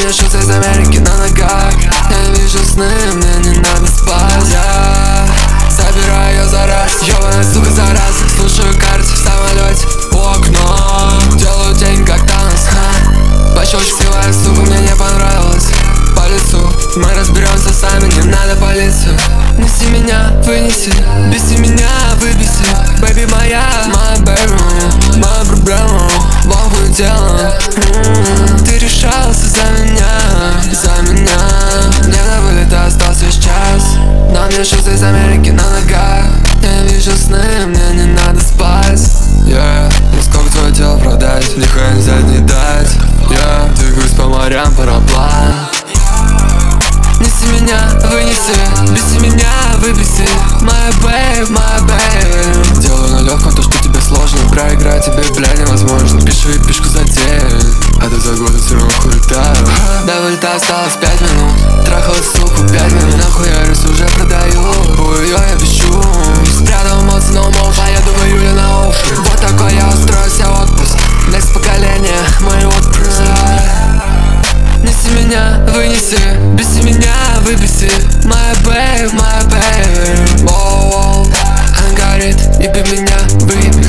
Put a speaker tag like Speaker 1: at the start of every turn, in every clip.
Speaker 1: мне шуты из Америки на ногах. Я вижу сны, мне не надо спать. Я собираю ее за раз, ёбаная сука за раз. Слушаю карты в самолете у окна. Делаю день как Танос, пощечек сливаю, сука, мне не понравилось. По лицу мы разберемся сами, не надо полицию. Неси меня, вынеси, беси меня, выбеси. Бэби моя, моя бэби, моя проблема, плохое дело. Ты решался за меня, за меня. Мне на вылет остался сейчас. На мне шуты из Америки на ногах. Я вижу сны, мне не надо спать. И сколько твое дело продать, нихуя не взять, не дать. Двигаюсь по морям, параплан. Неси меня, вынеси, беси меня, выбеси. Моя бэйб. Делаю на легком то, что тебе сложно. Проиграть тебе, бля, невозможно. Пишу эпишку за день, а ты за годы все равно хулитаю. До вылета осталось 5 минут. Трахал суку 5 минут. Нахуярюсь, уже продаю. У ее я бещу. Спрятал эмоции на умов, а я думаю, Юля на офф. Вот такой я устрою себе отпуск. Next поколение, мой отпуск. Неси меня, вынеси, беси меня, выбеси. Моя бэйб. Воу-воу, она горит, еби меня, выеби.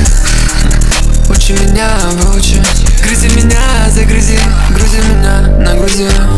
Speaker 1: Учи меня, выучи. Грызи меня, загрызи, грузи меня, нагрузи.